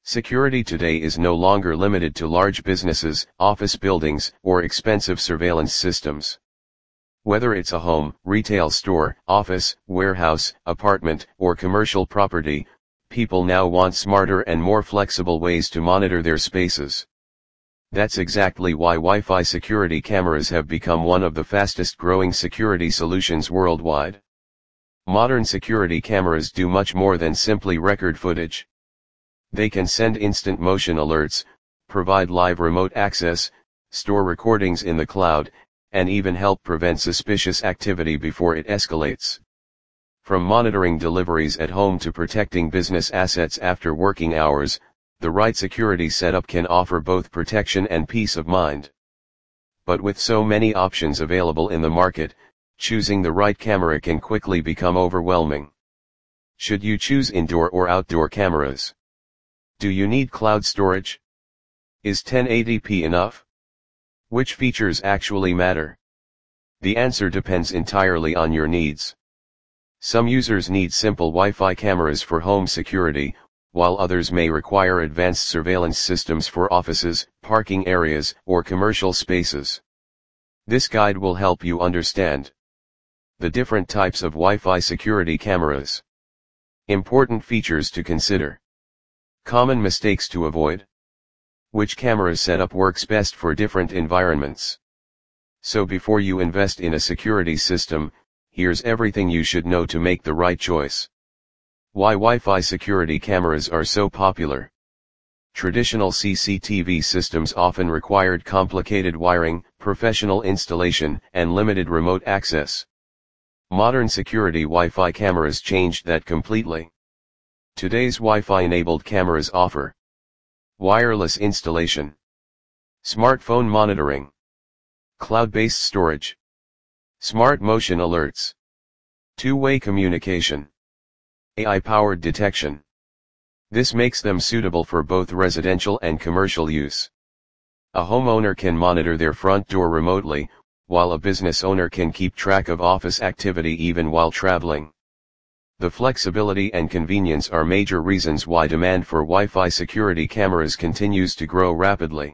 Security today is no longer limited to large businesses, office buildings, or expensive surveillance systems. Whether it's a home, retail store, office, warehouse, apartment, or commercial property, people now want smarter and more flexible ways to monitor their spaces. That's exactly why Wi-Fi security cameras have become one of the fastest growing security solutions worldwide. Modern security cameras do much more than simply record footage. They can send instant motion alerts, provide live remote access, store recordings in the cloud, and even help prevent suspicious activity before it escalates. From monitoring deliveries at home to protecting business assets after working hours, the right security setup can offer both protection and peace of mind. But with so many options available in the market, choosing the right camera can quickly become overwhelming. Should you choose indoor or outdoor cameras? Do you need cloud storage? Is 1080p enough? Which features actually matter? The answer depends entirely on your needs. Some users need simple Wi-Fi cameras for home security, while others may require advanced surveillance systems for offices, parking areas, or commercial spaces. This guide will help you understand the different types of Wi-Fi security cameras. Important features to consider. Common mistakes to avoid. Which camera setup works best for different environments? So before you invest in a security system, here's everything you should know to make the right choice. Why Wi-Fi security cameras are so popular. Traditional CCTV systems often required complicated wiring, professional installation, and limited remote access. Modern security Wi-Fi cameras changed that completely. Today's Wi-Fi-enabled cameras offer wireless installation, smartphone monitoring, cloud-based storage, smart motion alerts, two-way communication, AI-powered detection. This makes them suitable for both residential and commercial use. A homeowner can monitor their front door remotely, while a business owner can keep track of office activity even while traveling. The flexibility and convenience are major reasons why demand for Wi-Fi security cameras continues to grow rapidly.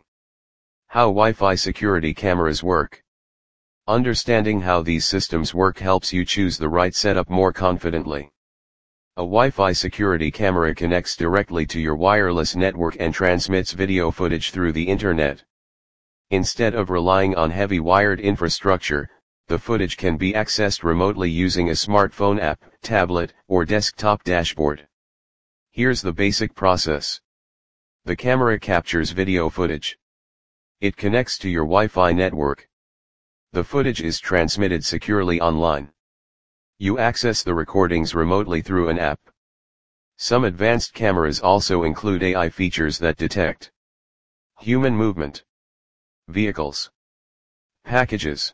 How Wi-Fi security cameras work. Understanding how these systems work helps you choose the right setup more confidently. A Wi-Fi security camera connects directly to your wireless network and transmits video footage through the internet. Instead of relying on heavy wired infrastructure, the footage can be accessed remotely using a smartphone app, tablet, or desktop dashboard. Here's the basic process. The camera captures video footage. It connects to your Wi-Fi network. The footage is transmitted securely online. You access the recordings remotely through an app. Some advanced cameras also include AI features that detect human movement, vehicles, packages,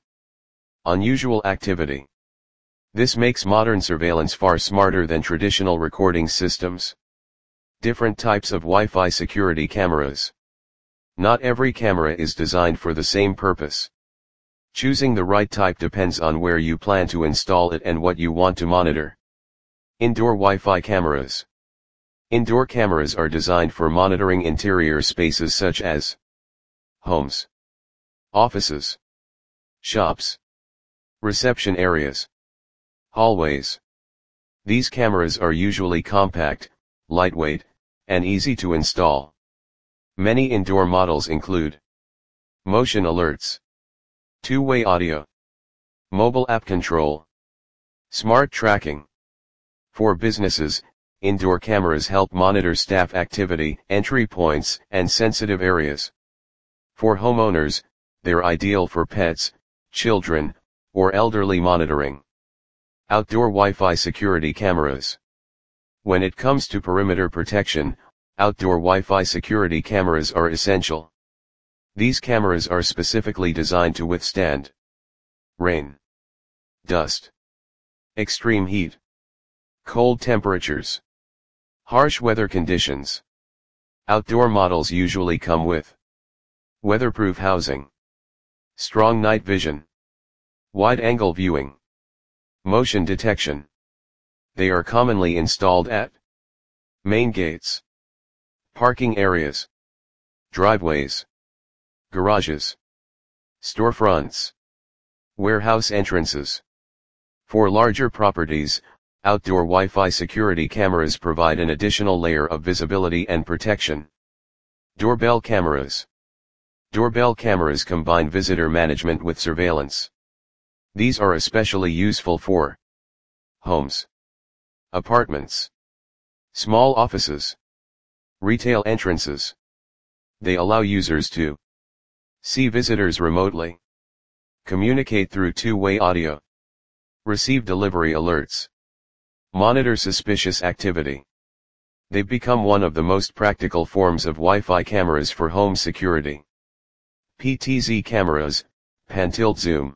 unusual activity. This makes modern surveillance far smarter than traditional recording systems. Different types of Wi-Fi security cameras. Not every camera is designed for the same purpose. Choosing the right type depends on where you plan to install it and what you want to monitor. Indoor Wi-Fi cameras. Indoor cameras are designed for monitoring interior spaces such as homes, offices, shops, reception areas, hallways. These cameras are usually compact, lightweight, and easy to install. Many indoor models include motion alerts, two-way audio, mobile app control, smart tracking. For businesses, indoor cameras help monitor staff activity, entry points, and sensitive areas. For homeowners, they're ideal for pets, children, or elderly monitoring. Outdoor Wi-Fi security cameras. When it comes to perimeter protection, outdoor Wi-Fi security cameras are essential. These cameras are specifically designed to withstand rain, dust, extreme heat, cold temperatures, harsh weather conditions. Outdoor models usually come with weatherproof housing, strong night vision, wide-angle viewing, motion detection. They are commonly installed at main gates, Parking areas, driveways, garages, storefronts, warehouse entrances. For larger properties, outdoor Wi-Fi security cameras provide an additional layer of visibility and protection. Doorbell cameras. Doorbell cameras combine visitor management with surveillance. These are especially useful for homes, apartments, small offices, retail entrances. They allow users to see visitors remotely, communicate through two-way audio, receive delivery alerts, monitor suspicious activity. They've become one of the most practical forms of Wi-Fi cameras for home security. PTZ cameras, pan-tilt zoom.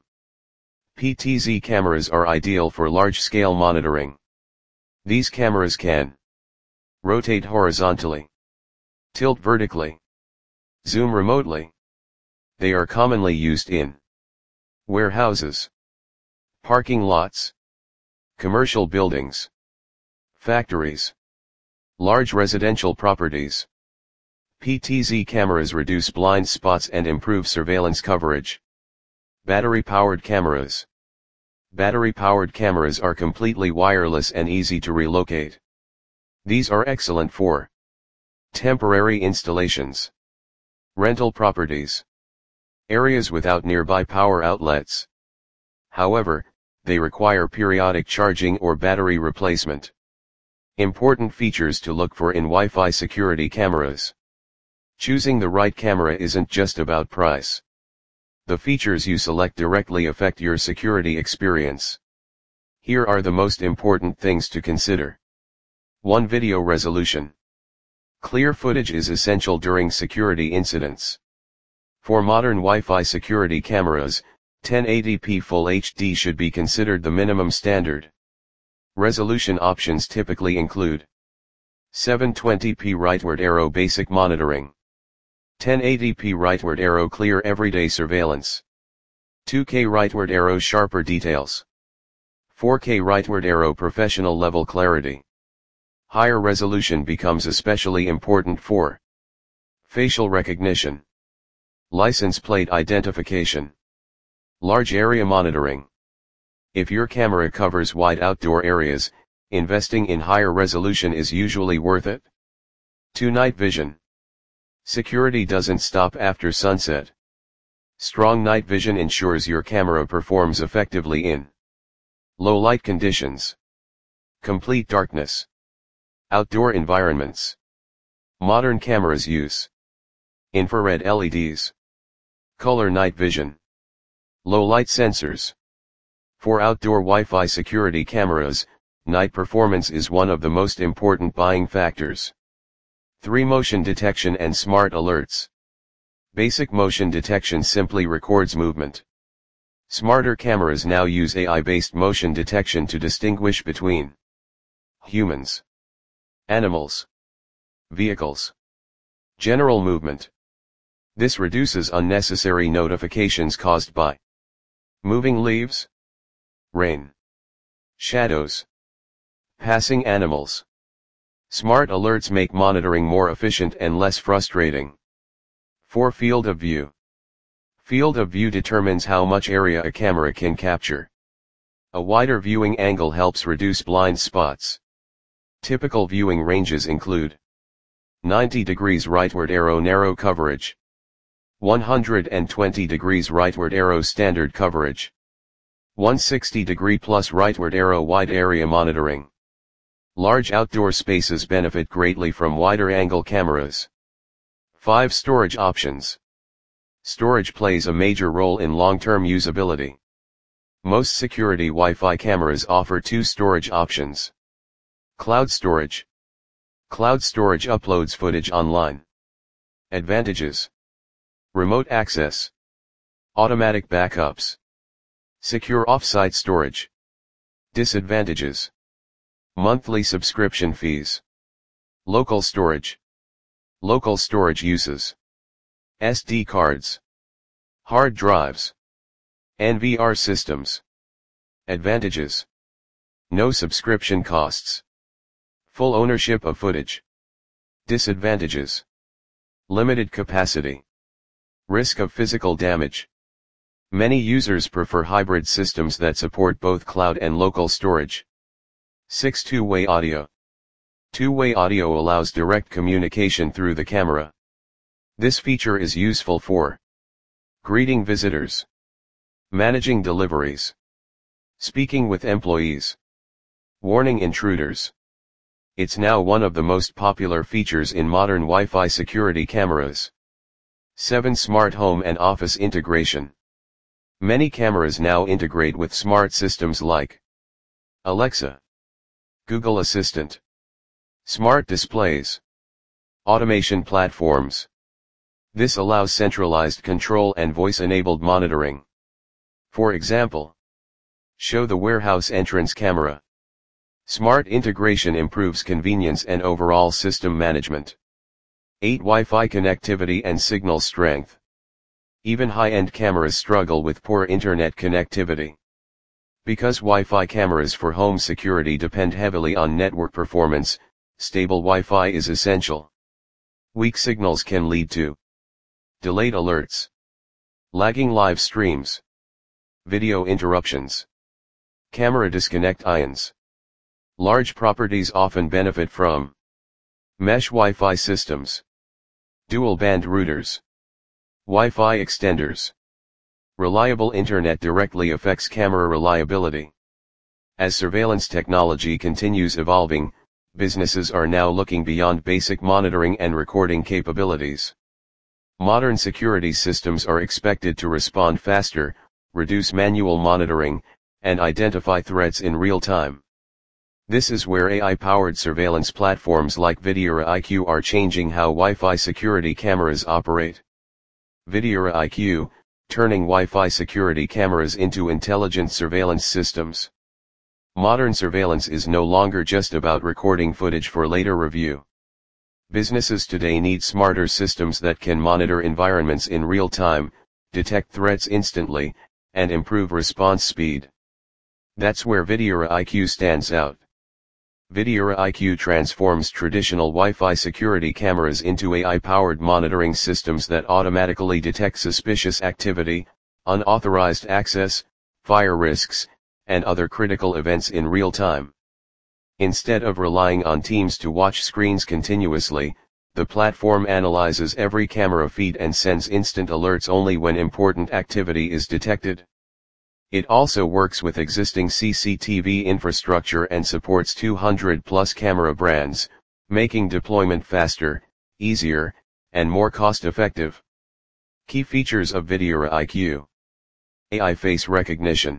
PTZ cameras are ideal for large-scale monitoring. These cameras can rotate horizontally, tilt vertically, zoom remotely. They are commonly used in warehouses, parking lots, commercial buildings, factories, large residential properties. PTZ cameras reduce blind spots and improve surveillance coverage. Battery-powered cameras. Battery-powered cameras are completely wireless and easy to relocate. These are excellent for temporary installations, rental properties, areas without nearby power outlets. However, they require periodic charging or battery replacement. Important features to look for in Wi-Fi security cameras. Choosing the right camera isn't just about price. The features you select directly affect your security experience. Here are the most important things to consider. 1. Video resolution. Clear footage is essential during security incidents. For modern Wi-Fi security cameras, 1080p Full HD should be considered the minimum standard. Resolution options typically include 720p rightward arrow basic monitoring, 1080p rightward arrow clear everyday surveillance, 2K rightward arrow sharper details, 4K rightward arrow professional level clarity. Higher resolution becomes especially important for facial recognition, license plate identification, large area monitoring. If your camera covers wide outdoor areas, investing in higher resolution is usually worth it. 2. Night vision. Security doesn't stop after sunset. Strong night vision ensures your camera performs effectively in low light conditions, complete darkness, outdoor environments. Modern cameras use infrared LEDs, color night vision, low light sensors. For outdoor Wi-Fi security cameras, night performance is one of the most important buying factors. 3. Motion detection and smart alerts. Basic motion detection simply records movement. Smarter cameras now use AI-based motion detection to distinguish between humans, animals, vehicles, general movement. This reduces unnecessary notifications caused by moving leaves, rain, shadows, passing animals. Smart alerts make monitoring more efficient and less frustrating. 4. Field of view. Field of view determines how much area a camera can capture. A wider viewing angle helps reduce blind spots. Typical viewing ranges include 90 degrees rightward arrow narrow coverage, 120 degrees rightward arrow standard coverage, 160 degree plus rightward arrow wide area monitoring. Large outdoor spaces benefit greatly from wider angle cameras. 5. Storage options. Storage plays a major role in long-term usability. Most security Wi-Fi cameras offer 2 storage options. Cloud storage. Cloud storage uploads footage online. Advantages: remote access, automatic backups, secure off-site storage. Disadvantages: monthly subscription fees, local storage, local storage uses, SD cards, hard drives, NVR systems. Advantages: no subscription costs, full ownership of footage, Disadvantages: limited capacity, risk of physical damage. Many users prefer hybrid systems that support both cloud and local storage. 6. Two-way audio. Two-way audio allows direct communication through the camera. This feature is useful for greeting visitors, managing deliveries, speaking with employees, warning intruders. It's now one of the most popular features in modern Wi-Fi security cameras. 7. Smart home and office integration. Many cameras now integrate with smart systems like Alexa, Google Assistant, smart displays, automation platforms. This allows centralized control and voice-enabled monitoring. For example, show the warehouse entrance camera. Smart integration improves convenience and overall system management. 8. Wi-Fi connectivity and signal strength. Even high-end cameras struggle with poor internet connectivity. Because Wi-Fi cameras for home security depend heavily on network performance, stable Wi-Fi is essential. Weak signals can lead to delayed alerts, lagging live streams, video interruptions, camera disconnect ions. Large properties often benefit from mesh Wi-Fi systems, dual-band routers, Wi-Fi extenders. Reliable internet directly affects camera reliability. As surveillance technology continues evolving, businesses are now looking beyond basic monitoring and recording capabilities. Modern security systems are expected to respond faster, reduce manual monitoring, and identify threats in real time. This is where AI-powered surveillance platforms like Videura IQ are changing how Wi-Fi security cameras operate. Videura IQ, turning Wi-Fi security cameras into intelligent surveillance systems. Modern surveillance is no longer just about recording footage for later review. Businesses today need smarter systems that can monitor environments in real time, detect threats instantly, and improve response speed. That's where Videura IQ stands out. Videura IQ transforms traditional Wi-Fi security cameras into AI-powered monitoring systems that automatically detect suspicious activity, unauthorized access, fire risks, and other critical events in real time. Instead of relying on teams to watch screens continuously, the platform analyzes every camera feed and sends instant alerts only when important activity is detected. It also works with existing CCTV infrastructure and supports 200+ camera brands, making deployment faster, easier, and more cost-effective. Key features of Videura IQ. AI face recognition.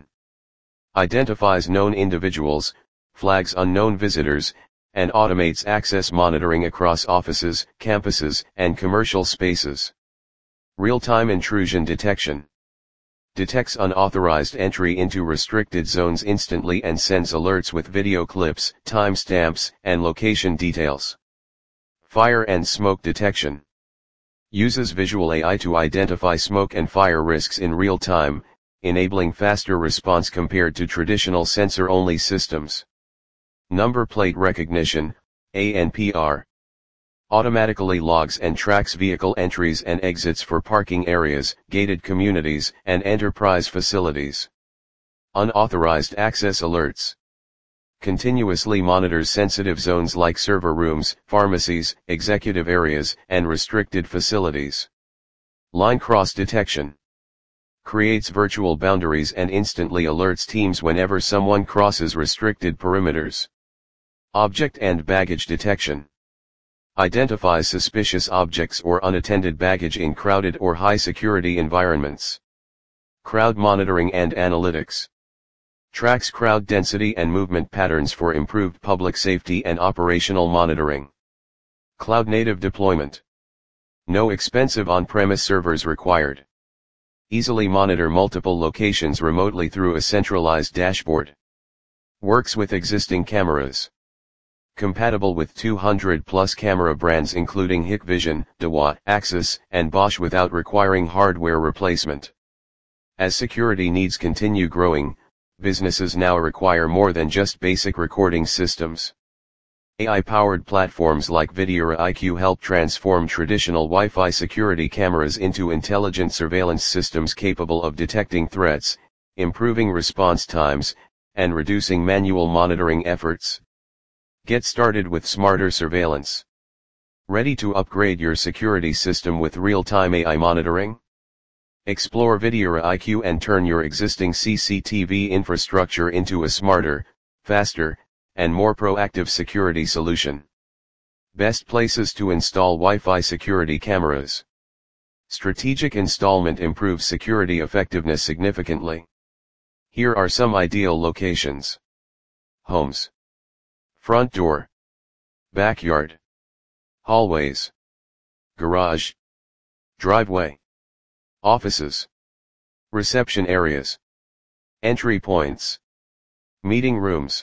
Identifies known individuals, flags unknown visitors, and automates access monitoring across offices, campuses, and commercial spaces. Real-time intrusion detection. Detects unauthorized entry into restricted zones instantly and sends alerts with video clips, timestamps, and location details. Fire and smoke detection. Uses visual AI to identify smoke and fire risks in real time, enabling faster response compared to traditional sensor-only systems. Number plate recognition, ANPR. Automatically logs and tracks vehicle entries and exits for parking areas, gated communities, and enterprise facilities. Unauthorized access alerts. Continuously monitors sensitive zones like server rooms, pharmacies, executive areas, and restricted facilities. Line cross detection. Creates virtual boundaries and instantly alerts teams whenever someone crosses restricted perimeters. Object and baggage detection. Identifies suspicious objects or unattended baggage in crowded or high-security environments. Crowd monitoring and analytics. Tracks crowd density and movement patterns for improved public safety and operational monitoring. Cloud-native deployment. No expensive on-premise servers required. Easily monitor multiple locations remotely through a centralized dashboard. Works with existing cameras. Compatible with 200+ camera brands including Hikvision, Dahua, Axis, and Bosch without requiring hardware replacement. As security needs continue growing, businesses now require more than just basic recording systems. AI-powered platforms like Videra IQ help transform traditional Wi-Fi security cameras into intelligent surveillance systems capable of detecting threats, improving response times, and reducing manual monitoring efforts. Get started with smarter surveillance. Ready to upgrade your security system with real-time AI monitoring? Explore Videra IQ and turn your existing CCTV infrastructure into a smarter, faster, and more proactive security solution. Best places to install Wi-Fi security cameras. Strategic installment improves security effectiveness significantly. Here are some ideal locations. Homes. Front door. Backyard. Hallways. Garage. Driveway. Offices. Reception areas. Entry points. Meeting rooms.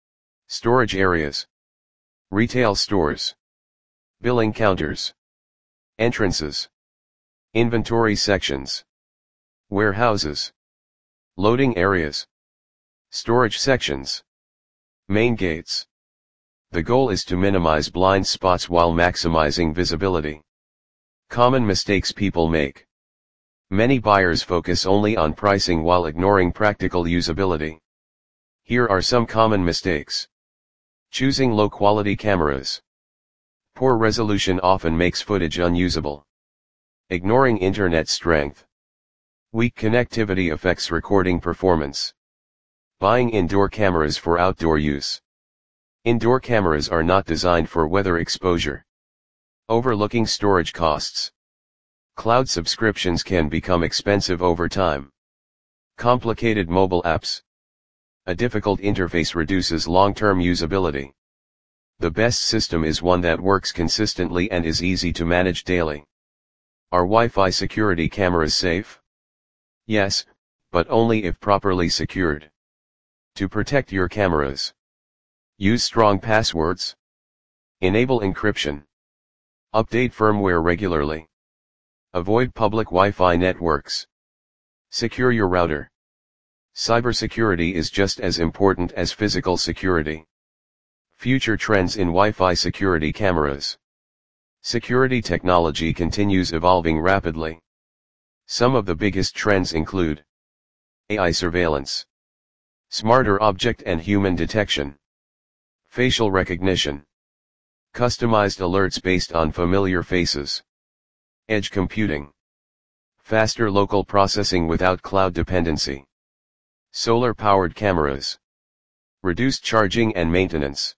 Storage areas. Retail stores. Billing counters. Entrances. Inventory sections. Warehouses. Loading areas. Storage sections. Main gates. The goal is to minimize blind spots while maximizing visibility. Common mistakes people make. Many buyers focus only on pricing while ignoring practical usability. Here are some common mistakes. Choosing low-quality cameras. Poor resolution often makes footage unusable. Ignoring internet strength. Weak connectivity affects recording performance. Buying indoor cameras for outdoor use. Indoor cameras are not designed for weather exposure. Overlooking storage costs. Cloud subscriptions can become expensive over time. Complicated mobile apps. A difficult interface reduces long-term usability. The best system is one that works consistently and is easy to manage daily. Are Wi-Fi security cameras safe? Yes, but only if properly secured. To protect your cameras, use strong passwords. Enable encryption. Update firmware regularly. Avoid public Wi-Fi networks. Secure your router. Cybersecurity is just as important as physical security. Future trends in Wi-Fi security cameras. Security technology continues evolving rapidly. Some of the biggest trends include AI surveillance, smarter object and human detection, facial recognition, customized alerts based on familiar faces, edge computing, faster local processing without cloud dependency, solar-powered cameras, reduced charging and maintenance,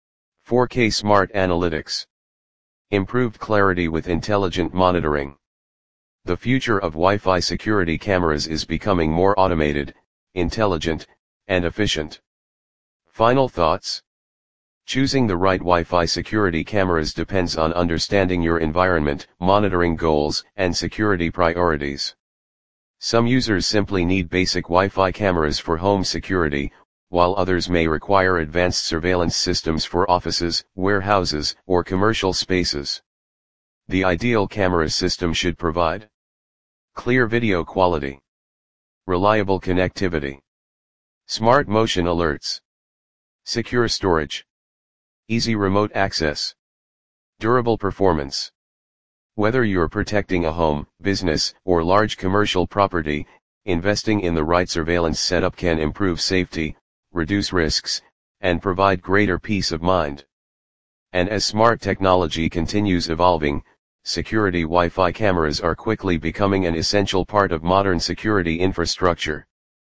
4K smart analytics, improved clarity with intelligent monitoring. The future of Wi-Fi security cameras is becoming more automated, intelligent, and efficient. Final thoughts? Choosing the right Wi-Fi security cameras depends on understanding your environment, monitoring goals, and security priorities. Some users simply need basic Wi-Fi cameras for home security, while others may require advanced surveillance systems for offices, warehouses, or commercial spaces. The ideal camera system should provide clear video quality, reliable connectivity, smart motion alerts, secure storage, easy remote access, durable performance. Whether you're protecting a home, business, or large commercial property, investing in the right surveillance setup can improve safety, reduce risks, and provide greater peace of mind. And as smart technology continues evolving, security Wi-Fi cameras are quickly becoming an essential part of modern security infrastructure.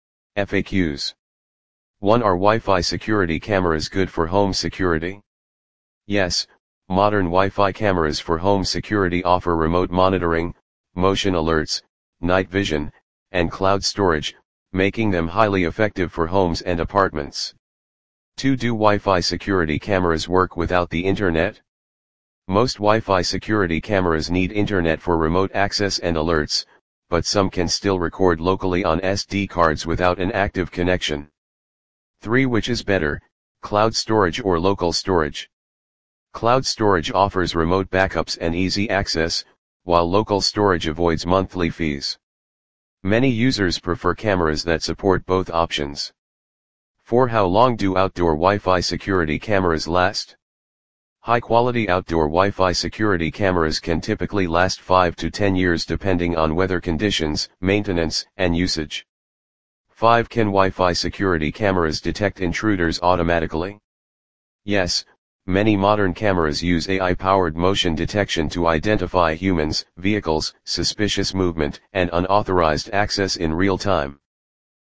FAQs. 1. Are Wi-Fi security cameras good for home security? Yes. Modern Wi-Fi cameras for home security offer remote monitoring, motion alerts, night vision, and cloud storage, making them highly effective for homes and apartments. 2. Do Wi-Fi security cameras work without the internet? Most Wi-Fi security cameras need internet for remote access and alerts, but some can still record locally on SD cards without an active connection. 3. Which is better, cloud storage or local storage? Cloud storage offers remote backups and easy access, while local storage avoids monthly fees. Many users prefer cameras that support both options. 4. How long do outdoor Wi-Fi security cameras last? High-quality outdoor Wi-Fi security cameras can typically last 5 to 10 years depending on weather conditions, maintenance, and usage. 5. Can Wi-Fi security cameras detect intruders automatically? Yes, many modern cameras use AI-powered motion detection to identify humans, vehicles, suspicious movement, and unauthorized access in real time.